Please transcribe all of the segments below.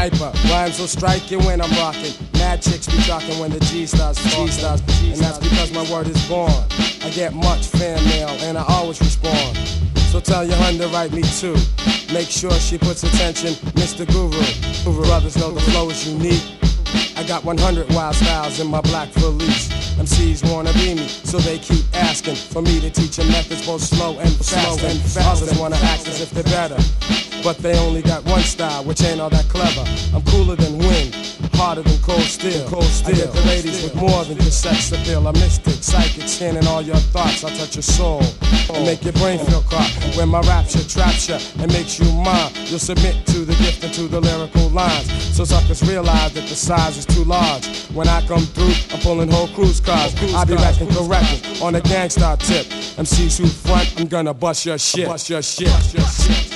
sniper. Rhymes will strike you when I'm rocking. Mad chicks be talking when the G starts talking. And that's because my word is born. I get much fan mail and I always respond. So tell your hun to write me too. Make sure she puts attention, Mr. Guru. Brothers know the flow is unique. I got 100 wild styles in my black valise. MCs wanna be me, so they keep asking for me to teach them methods both slow and fast. Others wanna act as if they're better, but they only got one style, which ain't all that clever. I'm cooler than wind, harder than cold steel. I get the ladies with more than just sex appeal. I'm mystic, psychic, scanning all your thoughts. I'll touch your soul and make your brain feel caught. When my rapture traps you and makes you mine, you'll submit to the gift and to the lyrical lines. So suckers realize that the size is too large. When I come through, I'm pulling whole cruise cars. I'll be back and correcting on a gangsta tip. MCs who front, I'm gonna bust your shit. Bust your shit. Bust your shit.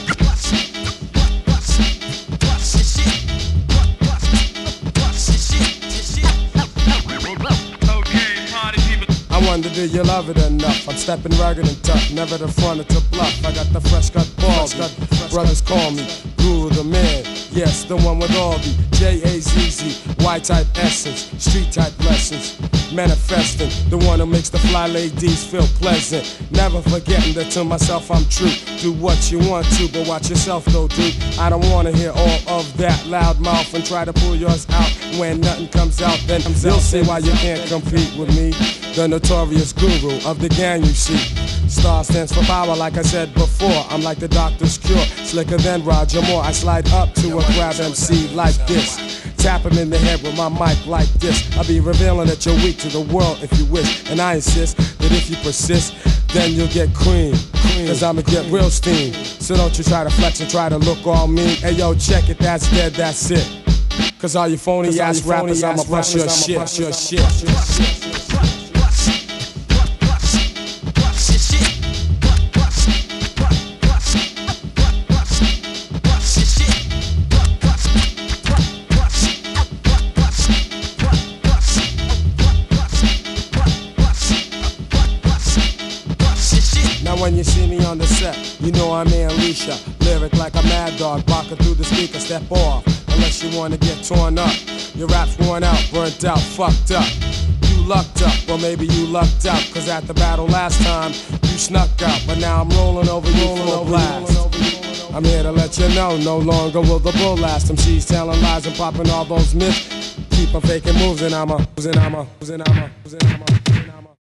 I wonder, do you love it enough? I'm stepping rugged and tough, never the front or to bluff. I got the fresh cut balls, brothers call me Guru the man. Yes, the one with all the J-A-Z-Z, Y-type essence, street type lessons. Manifesting, the one who makes the fly ladies feel pleasant. Never forgetting that to myself I'm true. Do what you want to, but watch yourself though, dude. I don't wanna hear all of that loud mouth and try to pull yours out. When nothing comes out, then you'll see why you can't compete with me. The notorious guru of the gang, you see. Star stands for power, like I said before. I'm like the doctor's cure, slicker than Roger Moore. I slide up to a grab MC like this. Tap him in the head with my mic like this. I'll be revealing that you're weak to the world if you wish. And I insist that if you persist, then you'll get cream. Cause I'ma get real steam. So don't you try to flex and try to look all mean. Hey yo, check it, that's dead, that's it. Cause all you phony ass rappers, I'ma bust your shit. When you see me on the set, you know I'm Alicia. Lyric like a mad dog, barking through the speaker, step off. Unless you wanna get torn up. Your rap's worn out, burnt out, fucked up. You lucked up, or maybe you lucked out. Cause at the battle last time, you snuck out. But now I'm rolling over you full of blast. I'm here to let you know, no longer will the bull last. MCs telling lies and popping all those myths. Keep on faking moves and I'm a